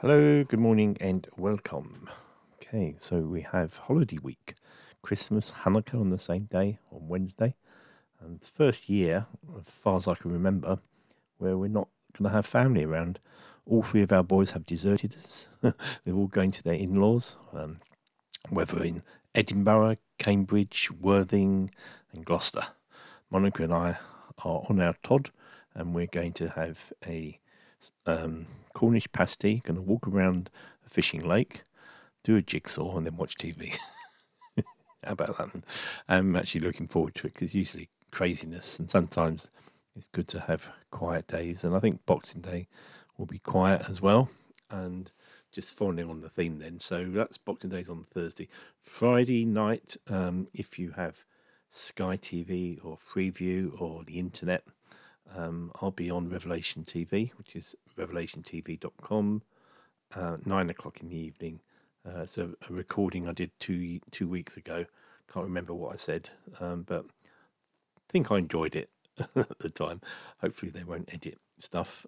Hello, good morning, and welcome. Okay, so we have holiday week, Christmas, Hanukkah on the same day, on Wednesday. And the first year, as far as I can remember, where we're not going to have family around. All three of our boys have deserted us. They're all going to their in laws, whether in Edinburgh, Cambridge, Worthing, and Gloucester. Monica and I are on our Todd, and we're going to have a Cornish pasty, going to walk around a fishing lake, do a jigsaw, and then watch TV. How about that? I'm actually looking forward to it because usually craziness, and sometimes it's good to have quiet days. And I think Boxing Day will be quiet as well. And just following on the theme then. So that's Boxing Day's on Thursday. Friday night, if you have Sky TV or Freeview or the internet, I'll be on Revelation TV, which is revelationtv.com, 9 o'clock in the evening. It's a recording I did two weeks ago. Can't remember what I said, but I think I enjoyed it at the time. Hopefully they won't edit stuff.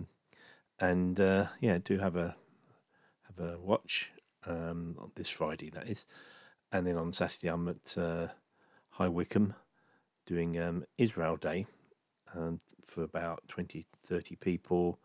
Do have a watch on this Friday, that is. And then on Saturday I'm at High Wycombe doing Israel Day for about 20, 30 people.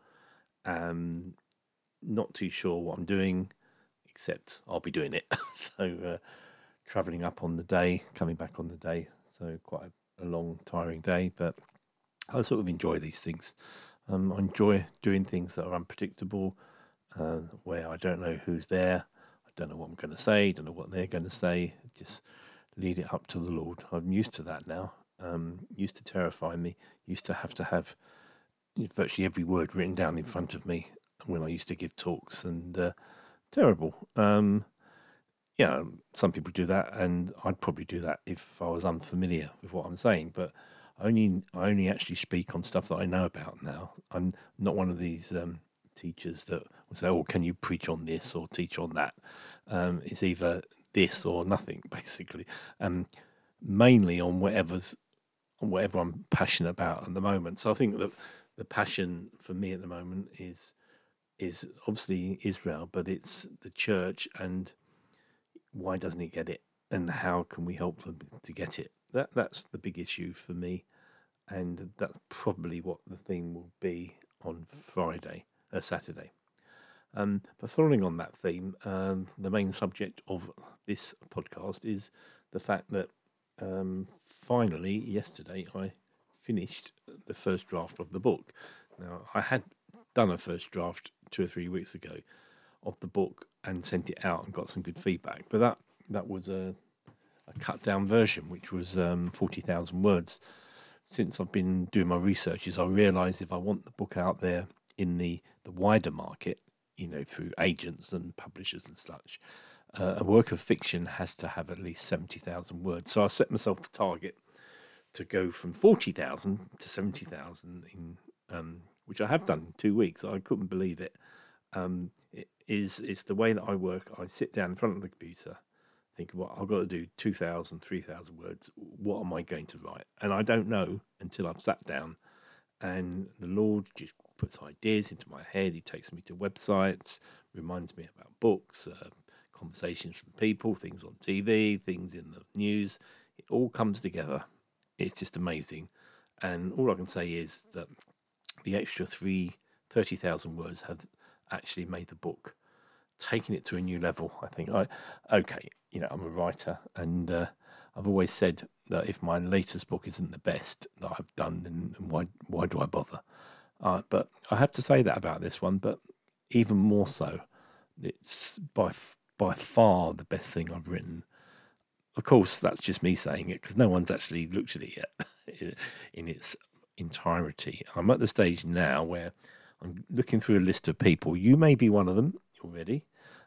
Not too sure what I'm doing, except I'll be doing it. So travelling up on the day, coming back on the day. So quite a long, tiring day, but I sort of enjoy these things. I enjoy doing things that are unpredictable, where I don't know who's there, I don't know what I'm going to say, don't know what they're going to say. Just lead it up to the Lord. I'm used to that now. Used to terrify me. Used to have virtually every word written down in front of me when I used to give talks, and terrible. Some people do that, and I'd probably do that if I was unfamiliar with what I'm saying. But I only actually speak on stuff that I know about now. I'm not one of these teachers that will say, "Oh, can you preach on this or teach on that?" It's either this or nothing, basically. Mainly on whatever I'm passionate about at the moment. So I think that the passion for me at the moment is obviously Israel, but it's the church, and why doesn't it get it, and how can we help them to get it? That's the big issue for me, and that's probably what the theme will be on Saturday. But following on that theme, the main subject of this podcast is the fact that finally yesterday I finished the first draft of the book. Now, I had done a first draft 2 or 3 weeks ago of the book and sent it out and got some good feedback, but that was a cut down version, which was 40,000 words. Since I've been doing my researches, I realised if I want the book out there in the wider market, through agents and publishers and such, a work of fiction has to have at least 70,000 words. So I set myself the target to go from 40,000 to 70,000 in which I have done in 2 weeks. I couldn't believe it. It's the way that I work. I sit down in front of the computer, think, well, I've got to do 2,000, 3,000 words. What am I going to write? And I don't know until I've sat down, and the Lord just puts ideas into my head. He takes me to websites, reminds me about books, conversations from people, things on TV, things in the news. It all comes together. It's just amazing. And all I can say is that the extra 30,000 words have actually made the book, taking it to a new level. I think I'm a writer, and I've always said that if my latest book isn't the best that I've done, then why do I bother? But I have to say that about this one. But even more so, it's by far the best thing I've written. Of course, that's just me saying it because no one's actually looked at it yet in its entirety. I'm at the stage now where I'm looking through a list of people. You may be one of them already,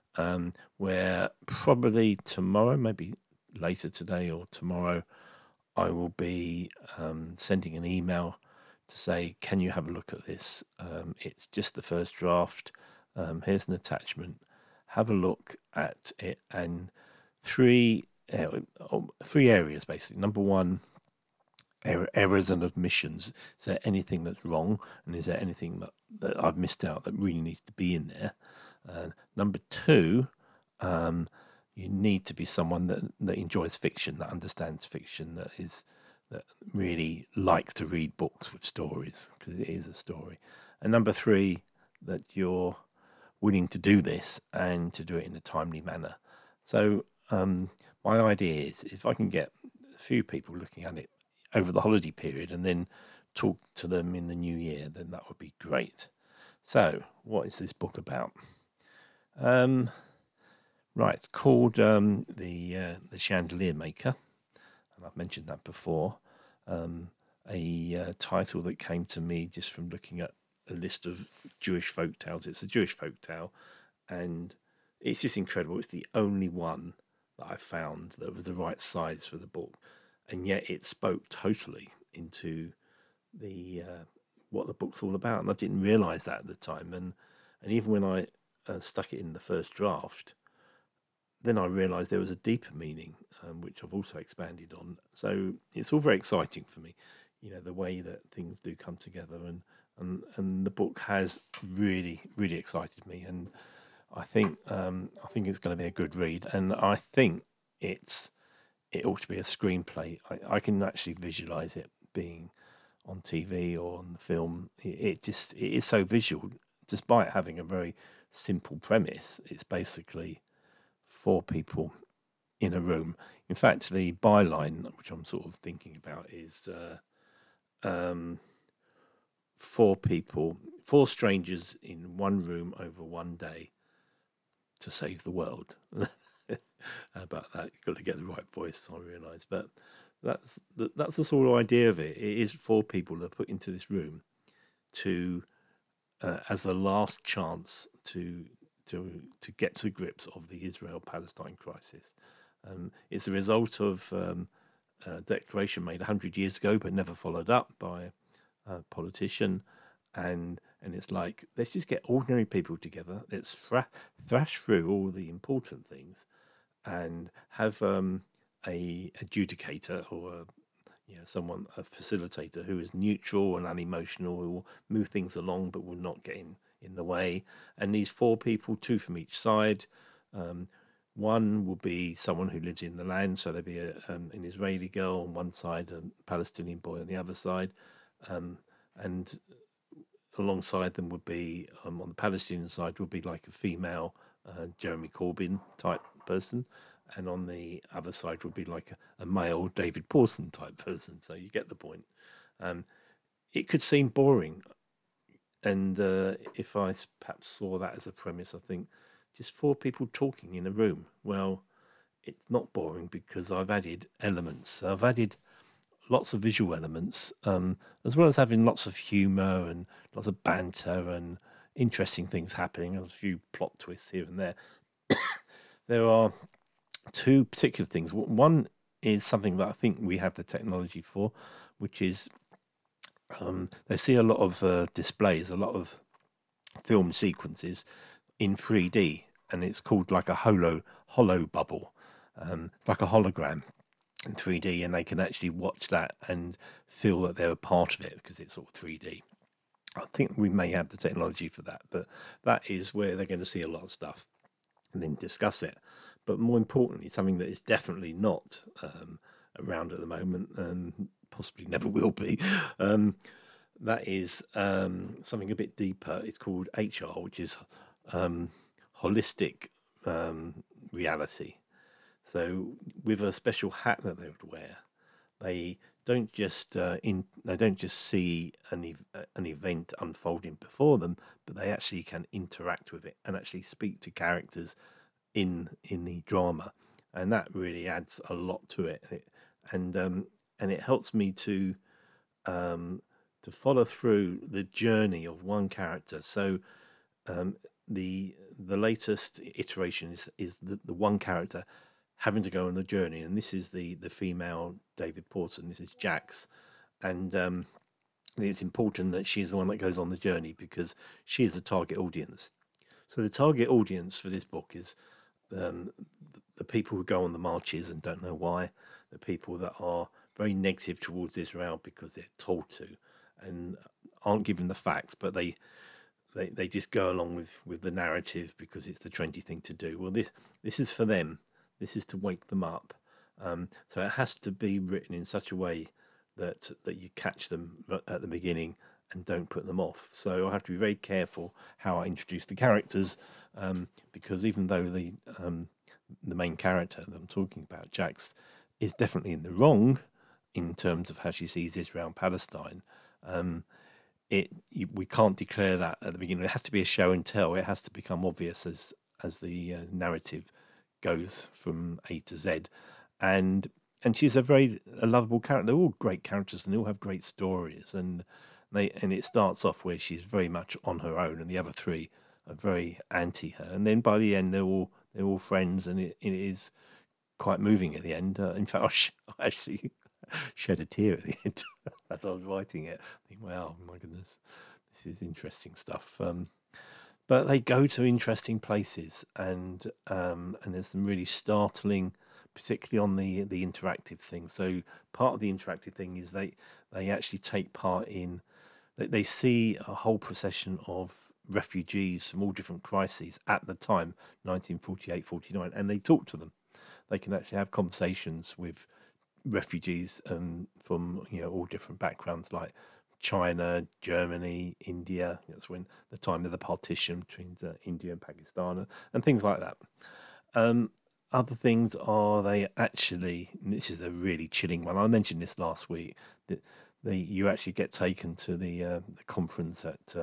where probably tomorrow, maybe later today or tomorrow, I will be sending an email to say, can you have a look at this? It's just the first draft. Here's an attachment. Have a look at it. And three areas, basically. Number one, errors and omissions. Is there anything that's wrong? And is there anything that I've missed out that really needs to be in there? Number two, um, you need to be someone that enjoys fiction, that understands fiction, that really likes to read books with stories, because it is a story. And number three, that you're willing to do this and to do it in a timely manner. So my idea is, if I can get a few people looking at it over the holiday period and then talk to them in the new year, then that would be great. So what is this book about? Right, it's called the Chandelier Maker, and I've mentioned that before. A title that came to me just from looking at a list of Jewish folk tales. It's a Jewish folk tale, and it's just incredible. It's the only one that I found that was the right size for the book, and yet it spoke totally into the what the book's all about. And I didn't realise that at the time, and even when I stuck it in the first draft, then I realised there was a deeper meaning, which I've also expanded on. So it's all very exciting for me, the way that things do come together, and the book has really, really excited me, and I think it's going to be a good read, and I think it ought to be a screenplay. I can actually visualise it being on TV or on the film. It is so visual, despite having a very simple premise. It's basically four people in a room. In fact, the byline, which I'm sort of thinking about, is four strangers in one room over one day to save the world. How about that? You've got to get the right voice, I realise. But that's the sort of idea of it. It is four people that are put into this room to as a last chance to get to grips of the Israel-Palestine crisis. It's a result of a declaration made 100 years ago but never followed up by a politician, and it's like, let's just get ordinary people together, let's thrash through all the important things and have a adjudicator or a facilitator who is neutral and unemotional, who will move things along but will not get in the way. And these four people, two from each side. One will be someone who lives in the land, so there'll be an Israeli girl on one side, a Palestinian boy on the other side, and alongside them would be, on the Palestinian side, would be like a female Jeremy Corbyn type person, and on the other side would be like a male David Pawson type person. So you get the point. It could seem boring, and if I perhaps saw that as a premise, I think just four people talking in a room. Well, it's not boring because I've added elements. I've added lots of visual elements, as well as having lots of humour and lots of banter and interesting things happening, a few plot twists here and there. There are two particular things. One is something that I think we have the technology for, which is they see a lot of displays, a lot of film sequences in 3D, and it's called like a hollow bubble, like a hologram in 3D, and they can actually watch that and feel that they're a part of it because it's sort of 3D. I think we may have the technology for that, but that is where they're going to see a lot of stuff and then discuss it. But more importantly, something that is definitely not around at the moment and possibly never will be, that is something a bit deeper. It's called HR, which is holistic reality. So with a special hat that they would wear, they don't just see an event unfolding before them, but they actually can interact with it and actually speak to characters in the drama, and that really adds a lot to it. And it helps me to follow through the journey of one character. So the latest iteration is the one character having to go on a journey, and this is the female David Pawson. This is Jax, and it's important that she's the one that goes on the journey because she is the target audience. So the target audience for this book is the people who go on the marches and don't know why, the people that are very negative towards Israel because they're told to and aren't given the facts, but they just go along with the narrative because it's the trendy thing to do. Well, this is for them. This is to wake them up. So it has to be written in such a way that you catch them at the beginning and don't put them off. So I have to be very careful how I introduce the characters, because even though the main character that I'm talking about, Jax, is definitely in the wrong in terms of how she sees Israel and Palestine. We can't declare that at the beginning. It has to be a show and tell. It has to become obvious as the narrative goes from A to Z, and she's a lovable character. They're all great characters, and they all have great stories. And it starts off where she's very much on her own, and the other three are very anti her. And then by the end, they're all friends, and it is quite moving at the end. In fact, I actually shed a tear at the end as I was writing it. I think, wow, my goodness, this is interesting stuff. But they go to interesting places, and there's some really startling, particularly on the interactive thing. So part of the interactive thing is they actually take part in. They see a whole procession of refugees from all different crises at the time, 1948, 49, and they talk to them. They can actually have conversations with refugees from all different backgrounds, like China, Germany, India. That's when the time of the partition between India and Pakistan and things like that. Other things are they actually, and this is a really chilling one. I mentioned this last week, that you actually get taken to the conference at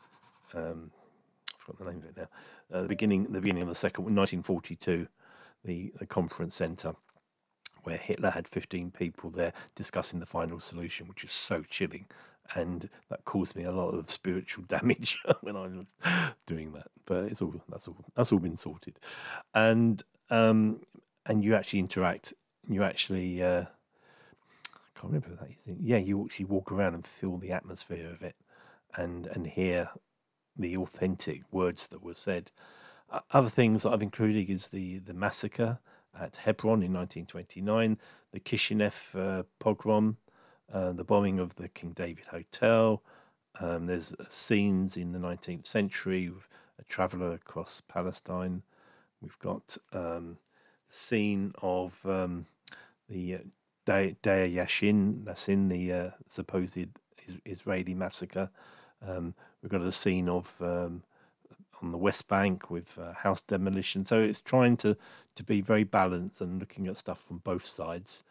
I forgot the name of it now. The beginning of the second 1942, the conference centre, where Hitler had 15 people there discussing the final solution, which is so chilling, and that caused me a lot of spiritual damage when I was doing that. But that's all been sorted, and you actually interact. You actually I can't remember that. You actually walk around and feel the atmosphere of it, and hear the authentic words that were said. Other things that I've included is the massacre at Hebron in 1929, the Kishinev pogrom, the bombing of the King David Hotel. There's scenes in the 19th century with a traveller across Palestine. We've got the scene of the Deir Yassin, that's in the supposed Israeli massacre. We've got a scene of on the West Bank with house demolition. So it's trying to be very balanced and looking at stuff from both sides.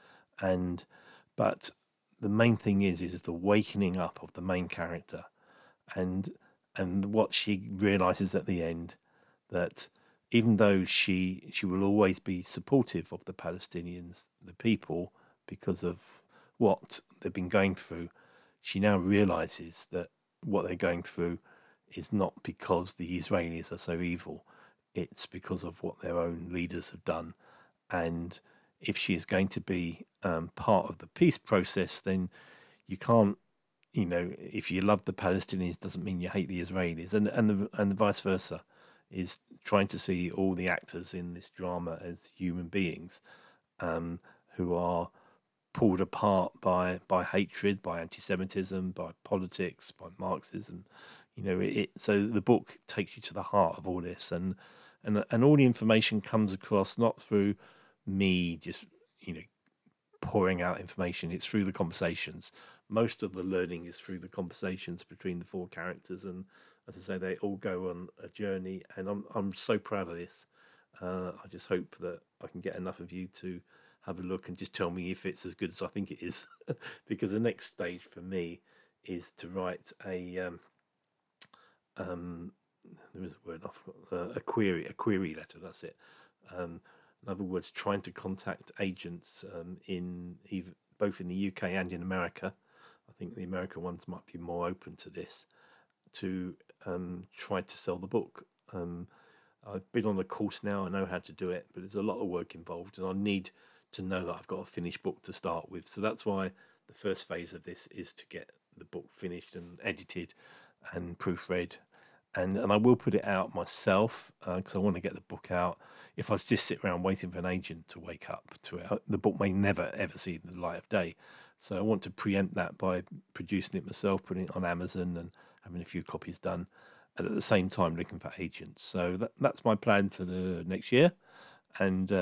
But the main thing is the wakening up of the main character, and what she realizes at the end, that even though she will always be supportive of the Palestinians, the people, because of what they've been going through, she now realizes that what they're going through is not because the Israelis are so evil. It's because of what their own leaders have done. And if she is going to be part of the peace process, then you can't, if you love the Palestinians, doesn't mean you hate the Israelis, and the vice versa. Is trying to see all the actors in this drama as human beings, who are pulled apart by hatred, by anti-Semitism, by politics, by Marxism. So the book takes you to the heart of all this, and all the information comes across not through me just pouring out information. It's through the conversations. Most of the learning is through the conversations between the four characters, and as I say, they all go on a journey, and I'm so proud of this. I just hope that I can get enough of you to have a look and just tell me if it's as good as I think it is, because the next stage for me is to write a there is a word I forgot, a query letter. That's it. In other words, trying to contact agents both in the UK and in America. I think the American ones might be more open to this, to try to sell the book. I've been on a course now. I know how to do it, but there's a lot of work involved, and I need to know that I've got a finished book to start with. So that's why the first phase of this is to get the book finished and edited and proofread. And I will put it out myself, because I want to get the book out. If I just sit around waiting for an agent to wake up to it, the book may never, ever see the light of day. So I want to preempt that by producing it myself, putting it on Amazon and having a few copies done. and at the same time looking for agents. So that's my plan for the next year, and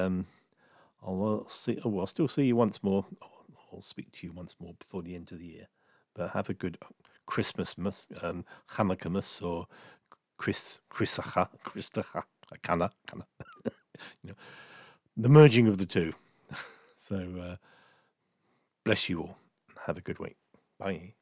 I'll still see you once more. I'll speak to you once more before the end of the year. But have a good Christmas, Hanukkah, or Christacha, Kana, you know, the merging of the two. So bless you all. Have a good week. Bye.